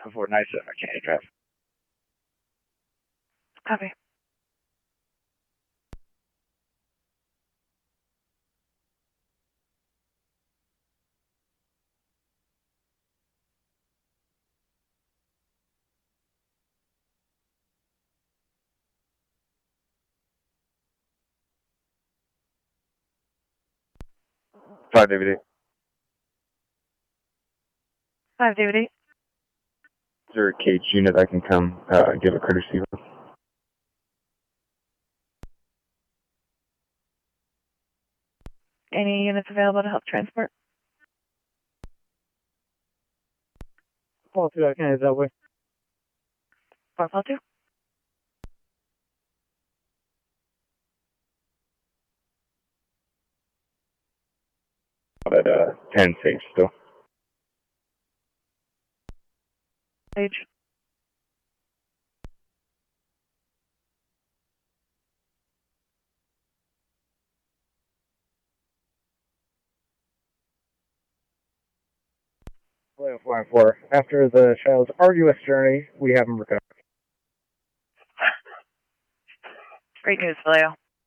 before night, so I can't drive. Copy. Five David 8. 5 David 8. Is there a cage unit I can come give a courtesy with? Any units available to help transport? Paul 2, I can head that way. 4 Paul 2. At 10 Sage still. Sage. Vallejo 4. After the child's arduous journey, we have him recovered. Great news, Vallejo.